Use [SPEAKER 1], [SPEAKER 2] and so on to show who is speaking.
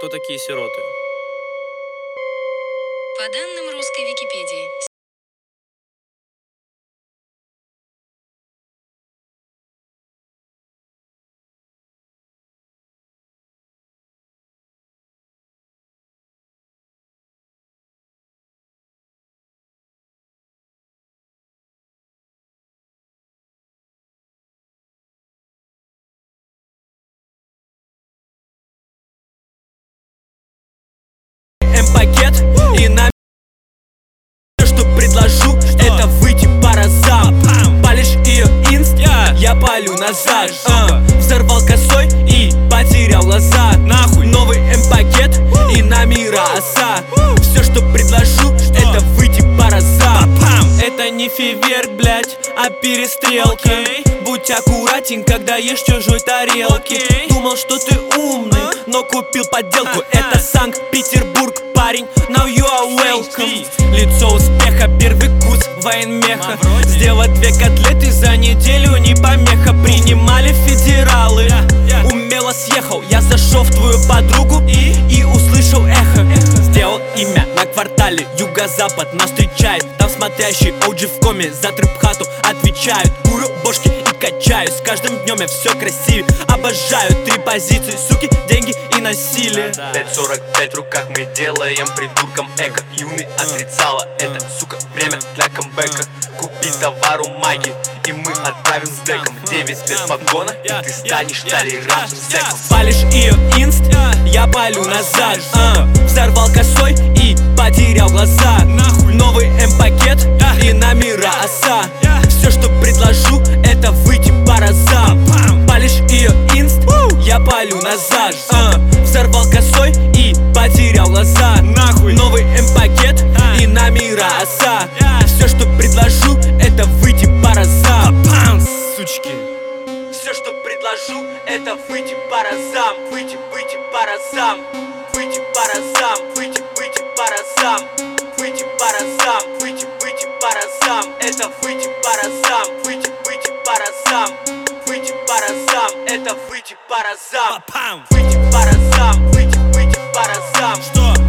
[SPEAKER 1] Кто такие сироты?
[SPEAKER 2] По данным русской Википедии,
[SPEAKER 3] М-пакет и на что предложу, это выйти по разам. Палишь ее инст, я палю назад. Взорвал косой и потерял глаза. Нахуй новый М-пакет и на мира оса. Все, что предложу, это выйти по разам. Это не фейерверк, блять, а перестрелка. Будь аккуратен, когда ешь чужой тарелки. Думал, что ты умный, но купил подделку. Это Санкт-Петербург, парень, now you are welcome. Лицо успеха, первый курс военмеха. Сделать 2 котлеты за неделю не помеха. Принимали федералы, умело съехал. Я зашел в твою подругу и услышал эхо. Сделал имя на квартале, юго-запад нас встречает. Там смотрящий OG в коме за трип-хату отвечают. Курю бошки и качаюсь, с каждым днем я все красивее. Обожаю 3 позиции, суки, деньги и насилие.
[SPEAKER 4] 5.45 в руках мы делаем придуркам эко. Юный отрицала, это, сука, время для камбэка. Купи товару маги, и мы отправим с деком. 9 лет погона, и ты станешь толерантным зэком.
[SPEAKER 3] Палишь ее инст, я палю назад. Взорвал косой и потерял глаза. Новый М-пакет и на мира оса. Все, что предложу, это выйти по разам. Палишь ее инст, я палю назад. Взорвал косой и потерял глаза. Новый М-пакет и на мира оса. Все, что предложу, это выйти по разам. Сучки. Все, что предложу, это выйти по разам. Выйти по разам. Выйти по разам. Выйти по разам. Выйти по разам. Выйти по разам. Это выйти по разам. Выйти по разам. Выйти по разам. Это выйти по разам. Выйти по разам. Выйти по разам. Что?